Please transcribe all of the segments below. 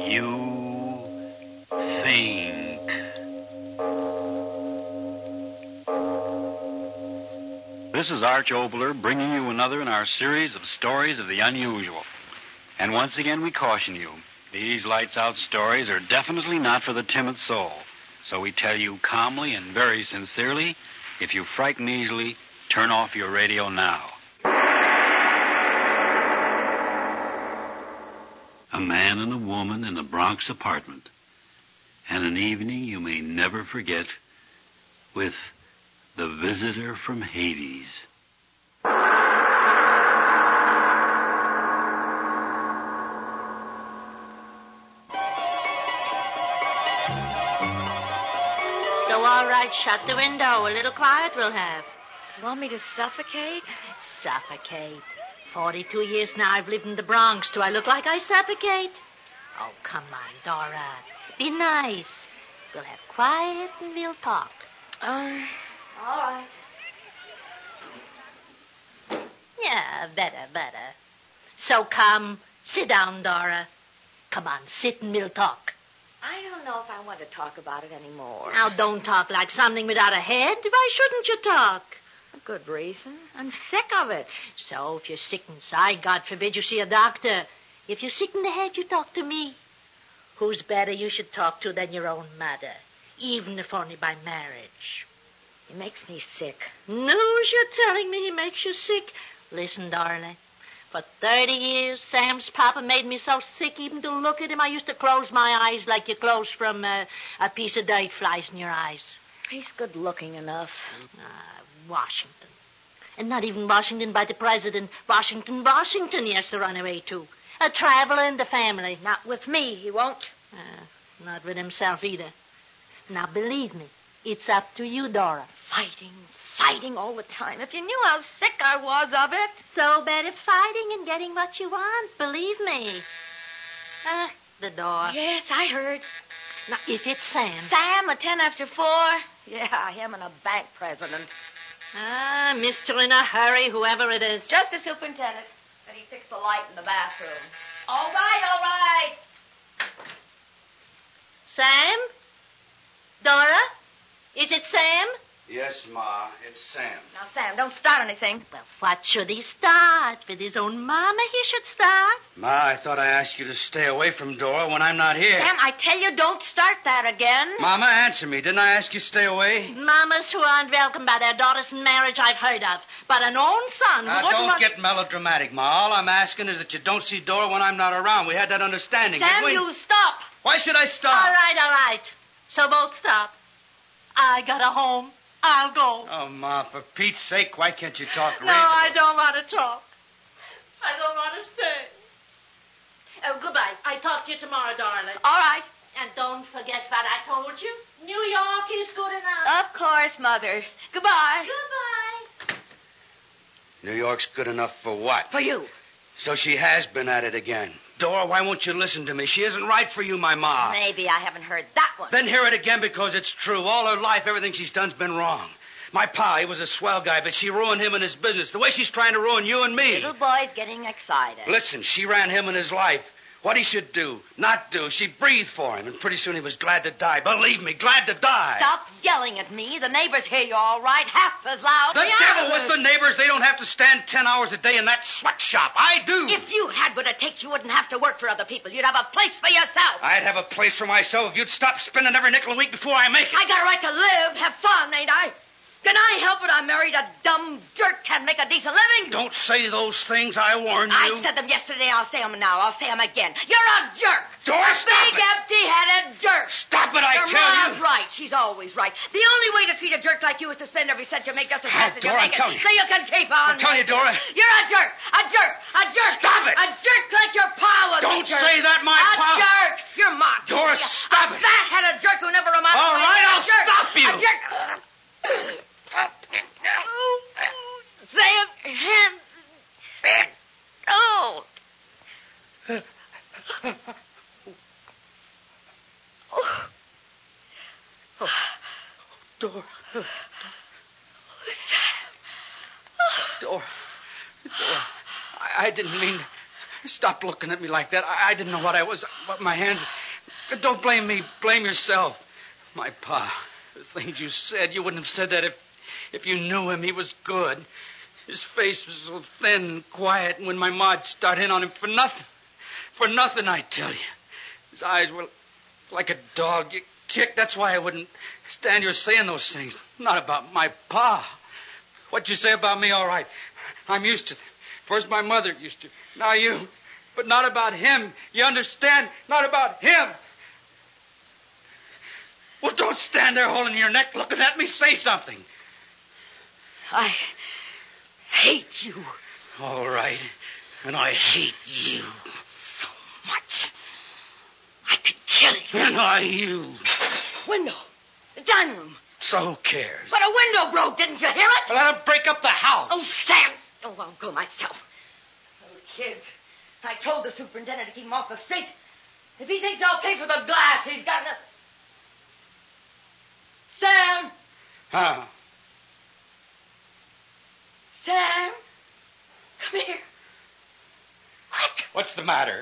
You think. This is Arch Obler bringing you another in our series of stories of the unusual. And once again we caution you, these lights-out stories are definitely not for the timid soul. So we tell you calmly and very sincerely, if you frighten easily, turn off your radio now. A man and a woman in a Bronx apartment. And an evening you may never forget with the visitor from Hades. So, all right, shut the window. A little quiet we'll have. You want me to suffocate? Suffocate. 42 years now I've lived in the Bronx. Do I look like I suffocate? Oh, come on, Dora. Be nice. We'll have quiet and we'll talk. All right. Yeah, better. So come, sit down, Dora. Come on, sit and we'll talk. I don't know if I want to talk about it anymore. Now, don't talk like something without a head. Why shouldn't you talk? A good reason. I'm sick of it. So, if you're sick inside, God forbid you see a doctor. If you're sick in the head, you talk to me. Who's better you should talk to than your own mother, even if only by marriage? He makes me sick. News you're telling me he makes you sick? Listen, darling. For 30 years, Sam's papa made me so sick even to look at him. I used to close my eyes like you close from a piece of dirt flies in your eyes. He's good looking enough. Washington. And not even Washington by the president. Washington he has to run away to. A traveler in the family. Not with me, he won't. Not with himself either. Now, believe me, it's up to you, Dora. Fighting all the time. If you knew how sick I was of it. So better fighting and getting what you want, believe me. The door. Yes, I heard. Now, if it's Sam. Sam, at 10 after 4? Yeah, him and a bank president. Mister in a hurry, whoever it is. Just the superintendent. Said he fixed the light in the bathroom. All right. Sam? Dora? Is it Sam? Yes, Ma, it's Sam. Now, Sam, don't start anything. Well, what should he start? With his own mama he should start. Ma, I thought I asked you to stay away from Dora when I'm not here. Sam, I tell you, don't start that again. Mama, answer me. Didn't I ask you to stay away? Mamas who aren't welcomed by their daughters in marriage I've heard of. But an own son who Now, wouldn't don't get melodramatic, Ma. All I'm asking is that you don't see Dora when I'm not around. We had that understanding, Sam, didn't we? you stop. Why should I stop? All right. So both stop. I got a home. I'll go. Oh, Ma, for Pete's sake, why can't you talk No, I don't want to talk. I don't want to stay. Goodbye. I talk to you tomorrow, darling. All right. And don't forget what I told you. New York is good enough. Of course, Mother. Goodbye. Goodbye. New York's good enough for what? For you. So she has been at it again. Dora, why won't you listen to me? She isn't right for you, my Ma. Maybe I haven't heard that one. Then hear it again because it's true. All her life, everything she's done's been wrong. My pa, he was a swell guy, but she ruined him and his business the way she's trying to ruin you and me. Little boy's getting excited. Listen, she ran him and his life. What he should do, not do. She breathed for him, and pretty soon he was glad to die. Believe me, glad to die. Stop yelling at me. The neighbors hear you all right, half as loud. The devil with the neighbors. They don't have to stand 10 hours a day in that sweatshop. I do. If you had what it takes, you wouldn't have to work for other people. You'd have a place for yourself. I'd have a place for myself if you'd stop spending every nickel a week before I make it. I got a right to live, have fun, ain't I? Can I help it? I married a dumb jerk, can't make a decent living. Don't say those things. I warned you. I said them yesterday. I'll say them now. I'll say them again. You're a jerk. Dora, a stop big, it. empty-headed jerk. Stop it, I Your tell you. Ma's right. She's always right. The only way to treat a jerk like you is to spend every cent you make just as fast as you Dora, make I'm telling it. you. So you can keep on. I'm telling you, Dora. You're a jerk. A jerk. A jerk. Stop it. A jerk like your pa was. Don't a jerk. say that, my a pa. A jerk. Your ma. Dora, stop A it. fat-headed jerk who never reminded All me. right, A I'll jerk. stop you. A jerk. Sam, hands. Oh. Dora. Sam. Dora. I didn't mean... Stop looking at me like that. I didn't know what I was. My hands... Don't blame me. Blame yourself. My pa, the things you said, you wouldn't have said that if you knew him. He was good. His face was so thin and quiet, and when my ma'd start in on him for nothing. For nothing, I tell you. His eyes were like a dog you kicked. That's why I wouldn't stand you saying those things. Not about my pa. What you say about me, all right. I'm used to them. First my mother used to. Now you. But not about him. You understand? Not about him. Well, don't stand there holding your neck looking at me. Say something. I hate you. All right. And I hate you. So much. I could kill you. And I you. Window. The dining room. So who cares? But a window broke. Didn't you hear it? Let him break up the house. Oh, Sam. Oh, I'll go myself. Little kids. I told the superintendent to keep him off the street. If he thinks I'll pay for the glass, he's got nothing. Sam! Huh? Sam! Come here. Quick! What's the matter?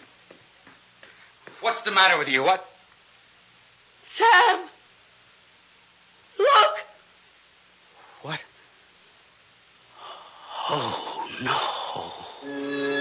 What's the matter with you? What? Sam! Look! What? Oh, no.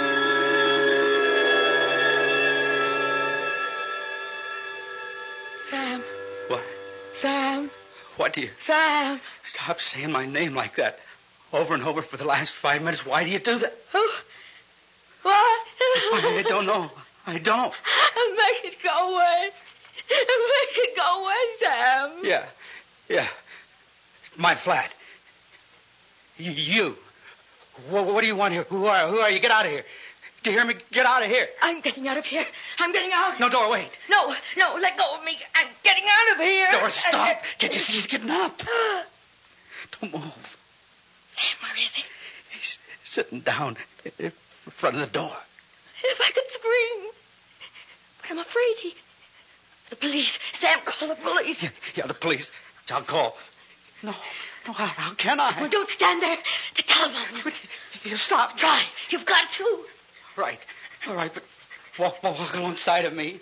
Sam. What? Sam. What do you... Sam. Stop saying my name like that. Over and over for the last 5 minutes. Why do you do that? Oh. What? I don't know. I don't. Make it go away. Make it go away, Sam. Yeah. My flat. You. What do you want here? Who are you? Get out of here. Do you hear me? Get out of here. I'm getting out of here. I'm getting out. No, Dora, wait. No, let go of me. I'm getting out of here. Dora, stop. Can't you see he's getting up? Don't move. Sam, where is he? He's sitting down in front of the door. If I could scream. But I'm afraid The police. Sam, call the police. Yeah, the police. I'll call. No, how can I? Well, don't stand there. The telephone. You stop. Try. You've got to. All right, but walk alongside of me.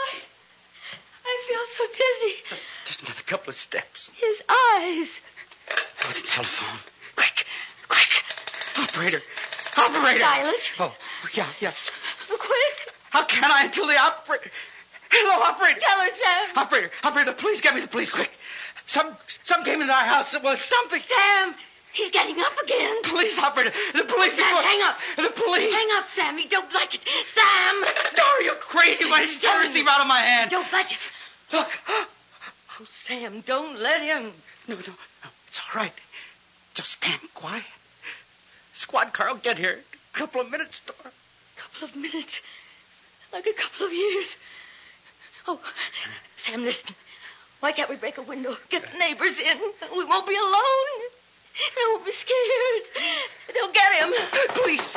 I feel so dizzy. Just another couple of steps. His eyes. Oh, the telephone. Quick. Operator. Dial it. Oh, yeah. Quick. How can I until the operator... Hello, operator. Tell her, Sam. Operator, please get me the police, quick. Some came into our house. Well, something. Sam, he's getting up again. Police, operator. The police. Sam, hang up. The police. Hang up, Sam. You don't like it. Sam. Dora, you're crazy. Why did you tell the receiver out of my hand? Don't like it. Look. Oh, Sam, don't let him. No. It's all right. Just stand quiet. Squad car will get here. A couple of minutes, Dora. Couple of minutes. Like a couple of years. Oh, Sam, listen. Why can't we break a window? Get the neighbors in. We won't be alone. They won't be scared. They'll get him. Police.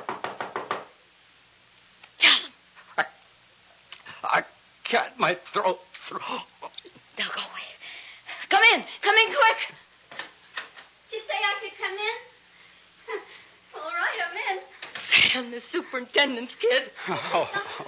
Tell them. I can't. My throat. They'll go away. Come in quick. Did you say I could come in? All right, I'm in. Sam, the superintendent's kid. Oh.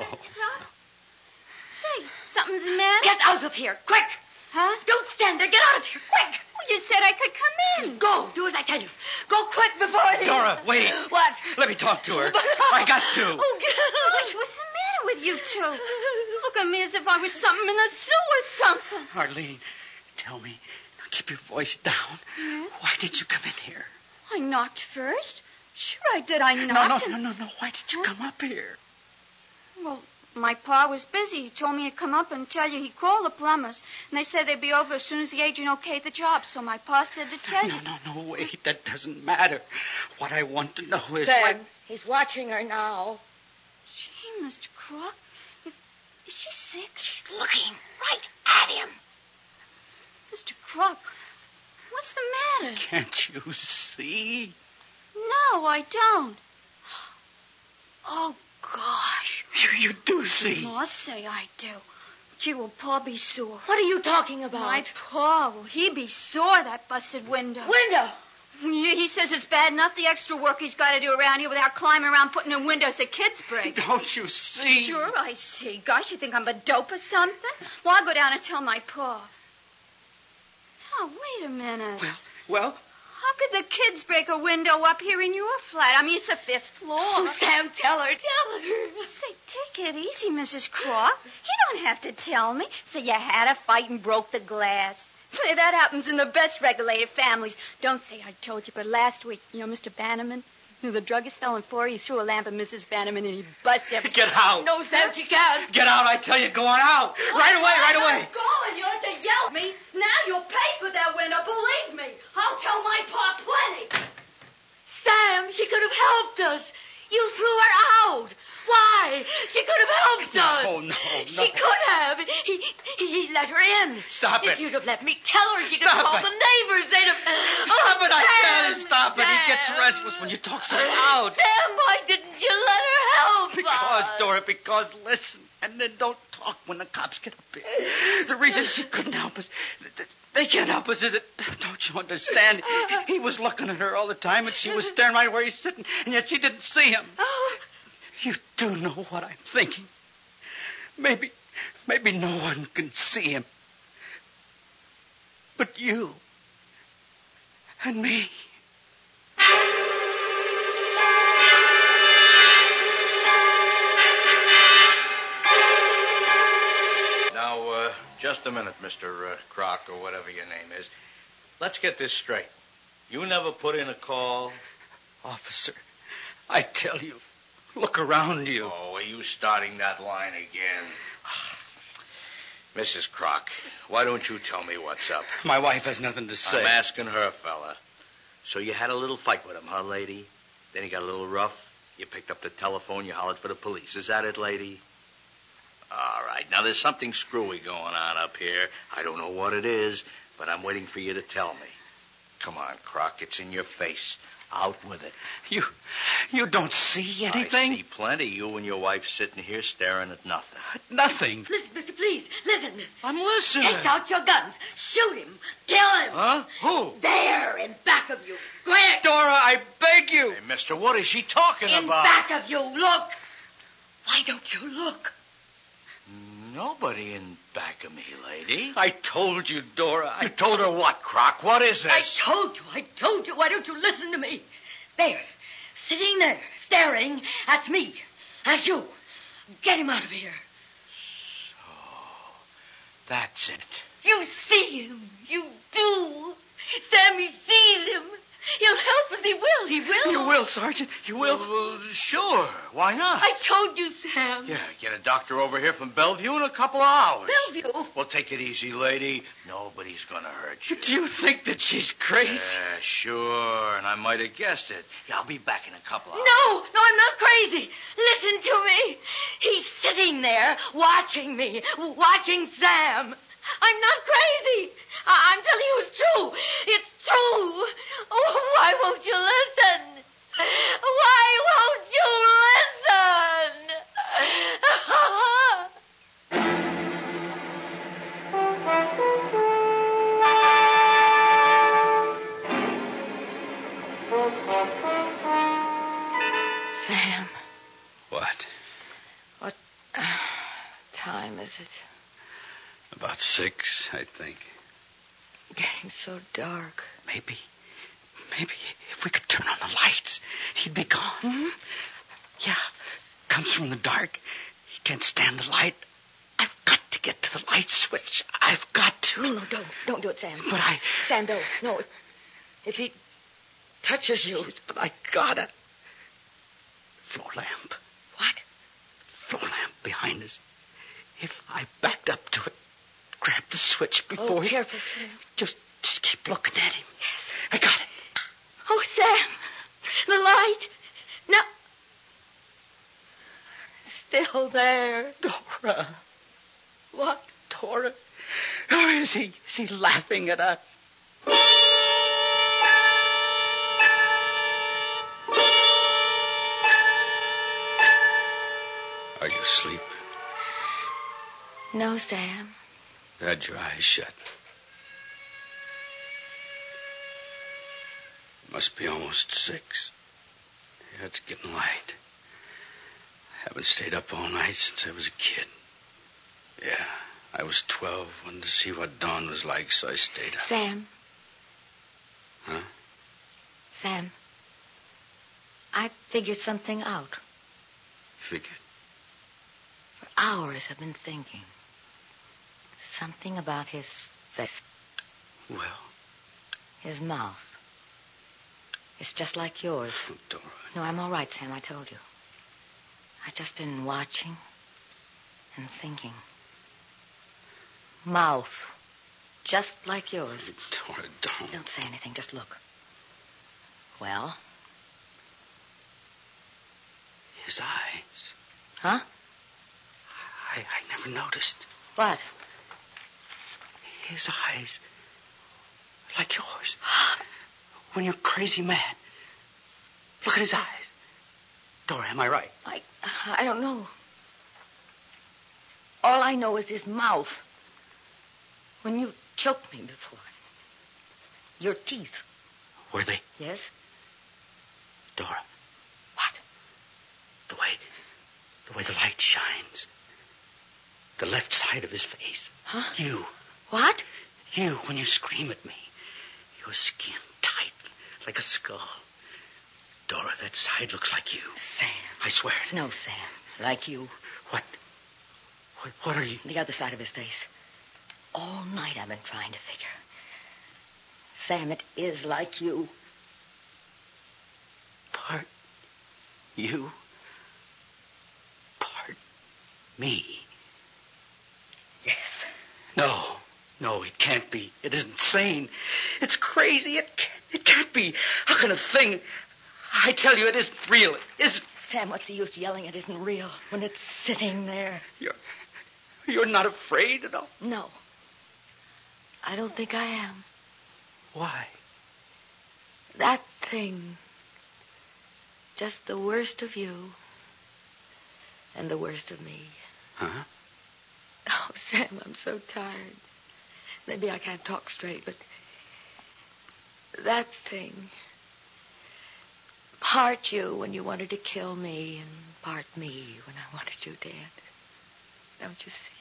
Say, something's the matter? Get out of here, quick. Huh? Don't stand there. Get out of here, quick. Well, you said I could come in. Go. Do as I tell you. Go quick before I... Dora, wait. What? Let me talk to her. I got to. Oh, Gosh, what's the matter with you two? Look at me as if I was something in the zoo or something. Arlene, tell me. Now keep your voice down. Hmm? Why did you come in here? I knocked first. Sure I did. I knocked. No. Why did you come up here? Well, my pa was busy. He told me to come up and tell you he called the plumbers. And they said they'd be over as soon as the agent okayed the job. So my pa said to tell you. No, wait. That doesn't matter. What I want to know is... Sam, he's watching her now. Gee, Mr. Crook. Is she sick? She's looking right at him. Mr. Crook, what's the matter? Can't you see? No, I don't. Oh, gosh. You do see. Oh, I'll say I do. Gee, will Pa be sore? What are you talking about? My Pa, will he be sore, that busted window? Window. He says it's bad enough the extra work he's got to do around here without climbing around putting in windows that kids break. Don't you see? Sure, I see. Gosh, you think I'm a dope or something? Well, I'll go down and tell my pa. Oh, wait a minute. Well, How could the kids break a window up here in your flat? I mean, it's the 5th floor. Oh, Sam, tell her. Say, take it easy, Mrs. Crock. You don't have to tell me. So you had a fight and broke the glass. Say, that happens in the best regulated families. Don't say I told you, but last week, Mr. Bannerman, who the druggist fell in for, he threw a lamp at Mrs. Bannerman and he busted. Get out. No, Sam, she can't. Get out, I tell you, go on out. Right away. I'm going. You don't have to yell at me. Now you'll pay for that window, believe me. I'll tell my pa plenty. Sam, she could have helped us. You threw her out. Why? She could have helped us. No. She could have. He let her in. Stop it. If you'd have let me tell her, she could Stop have called it. the neighbors. They'd have... Stop it, I tell you, Sam, stop it. He gets Sam. restless when you talk so loud. Sam, why didn't you let her help Because, us? Dora, because listen, and then don't talk when the cops get up here. The reason she couldn't help us, they can't help us, is it? Don't you understand? He was looking at her all the time, and she was staring right where he's sitting, and yet she didn't see him. Oh, You do know what I'm thinking. Maybe no one can see him. But you and me. Now, just a minute, Mr. Crock, or whatever your name is. Let's get this straight. You never put in a call? Officer, I tell you, look around you. Oh, are you starting that line again? Mrs. Crock, why don't you tell me what's up? My wife has nothing to say. I'm asking her, fella. So you had a little fight with him, huh, lady? Then he got a little rough. You picked up the telephone, you hollered for the police. Is that it, lady? All right. Now, there's something screwy going on up here. I don't know what it is, but I'm waiting for you to tell me. Come on, Crock. It's in your face. Out with it. You don't see anything? I see plenty. You and your wife sitting here staring at nothing. Nothing. listen, mister, please, listen. I'm listening. Take out your guns. Shoot him. Kill him. Huh? Who? There, in back of you. Quick. Dora, I beg you. Hey, mister, what is she talking In about? back of you. Look. Why don't you look? Nobody in back of me, lady. I told you, Dora. You told her what, Crock? What is this? I told you. Why don't you listen to me? There, sitting there, staring at me, at you. Get him out of here. That's it. You see him. You do. Sammy sees him. He'll help us. He will. He will. You will, Sergeant. You will. Well, sure. Why not? I told you, Sam. Yeah, get a doctor over here from Bellevue in a couple of hours. Bellevue. Well, take it easy, lady. Nobody's gonna hurt you. Do you think that she's crazy? Yeah, sure. And I might have guessed it. Yeah, I'll be back in a couple of hours. No, I'm not crazy. Listen to me. He's sitting there watching me, watching Sam. I'm not crazy. I'm telling you it's true. It's true. Oh, why won't you listen? Why won't you listen? Sam, What? what time is it? About 6, I think. Getting so dark. Maybe if we could turn on the lights, he'd be gone. Hmm? Yeah, comes from the dark. He can't stand the light. I've got to get to the light switch. I've got to. No, don't do it, Sam. But Sam, don't. No, if he touches you. But I gotta. Floor lamp. What? Floor lamp behind us. If I backed up to it, grabbed the switch before he... Careful, Sam. Just keep looking at him. Yes. I got it. Oh, Sam, the light. No. Still there. Dora. What? Dora. Oh, is he laughing at us? Are you asleep? No, Sam. Had your eyes shut. Must be almost 6. Yeah, it's getting light. I haven't stayed up all night since I was a kid. Yeah, I was 12, wanted to see what dawn was like, so I stayed up. Sam. Huh? Sam. I figured something out. Figured? For hours I've been thinking. Something about his face. Well? His mouth. It's just like yours. Oh, Dora. No, I'm all right, Sam, I told you. I've just been watching and thinking. Mouth. Just like yours. Dora, don't. Don't say anything, just look. Well? His eyes. Huh? I never noticed. What? His eyes. Like yours. When you're crazy mad. Look at his eyes. Dora, am I right? I don't know. All I know is his mouth. When you choked me before. Your teeth. Were they? Yes? Dora. What? The way the light shines. The left side of his face. Huh? You. What? You, when you scream at me. Your skin tight, like a skull. Dora, that side looks like you. Sam. I swear it. No, Sam. Like you. What are you? The other side of his face. All night I've been trying to figure. Sam, it is like you. Part you. Part me. Yes. No, it can't be. It isn't sane. It's crazy. It can't be. How can a thing... I tell you, it isn't real. It isn't. Sam, what's the use yelling it isn't real when it's sitting there? You're not afraid at all? No. I don't think I am. Why? That thing. Just the worst of you. And the worst of me. Huh? Oh, Sam, I'm so tired. Maybe I can't talk straight, but... that thing... part you when you wanted to kill me, and part me when I wanted you dead. Don't you see?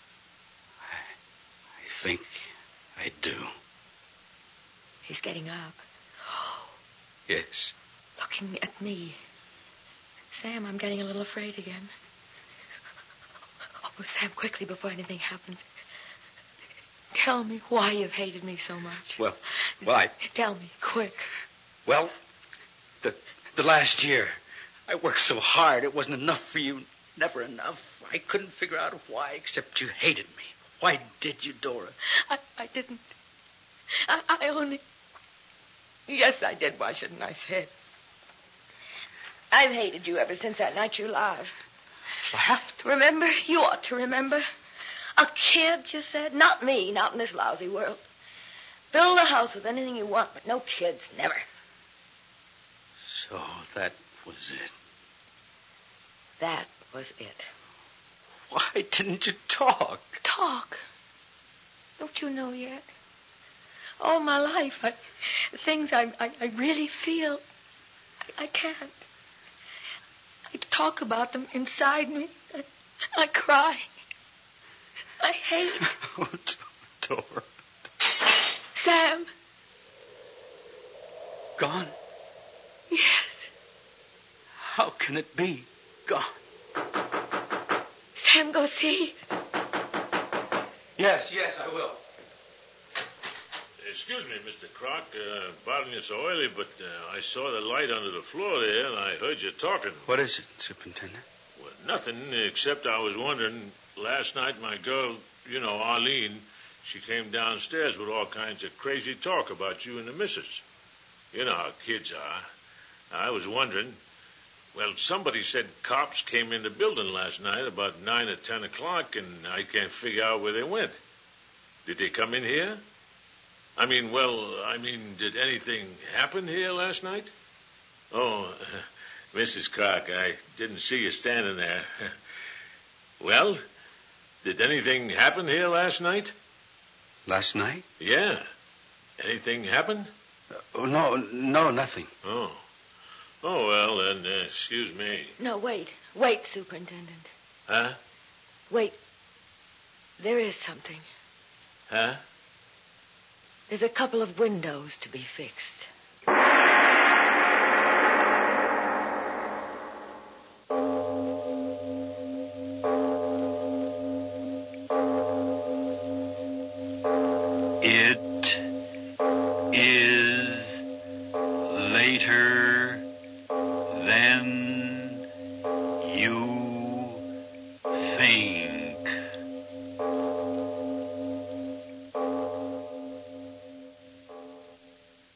I think I do. He's getting up. Yes. Looking at me. Sam, I'm getting a little afraid again. Oh, Sam, quickly before anything happens. Tell me why you've hated me so much. Well, I... Tell me, quick. Well, the last year, I worked so hard it wasn't enough for you. Never enough. I couldn't figure out why, except you hated me. Why did you, Dora? I didn't. I only... Yes, I did. Why shouldn't I say it? I've hated you ever since that night you laughed. Laughed? Remember? You ought to remember. A kid, you said? Not me, not in this lousy world. Build a house with anything you want, but no kids, never. So that was it. That was it. Why didn't you talk? Talk? Don't you know yet? All my life, the things I really feel, I can't. I talk about them inside me. I cry. I hate. Oh, Dora. Sam. Gone? Yes. How can it be gone? Sam, go see. Yes, I will. Excuse me, Mr. Croc. Bothering you so early, but I saw the light under the floor there, and I heard you talking. What is it, Superintendent? Well, nothing, except I was wondering, last night my girl, Arlene, she came downstairs with all kinds of crazy talk about you and the missus. You know how kids are. I was wondering, well, somebody said cops came in the building last night about 9 or 10 o'clock, and I can't figure out where they went. Did they come in here? Did anything happen here last night? Oh, Mrs. Croc, I didn't see you standing there. Well, did anything happen here last night? Last night? Yeah. Anything happen? No, nothing. Oh. Oh, well, then, excuse me. No, wait, Superintendent. Huh? Wait. There is something. Huh? There's a couple of windows to be fixed. It is later than you think.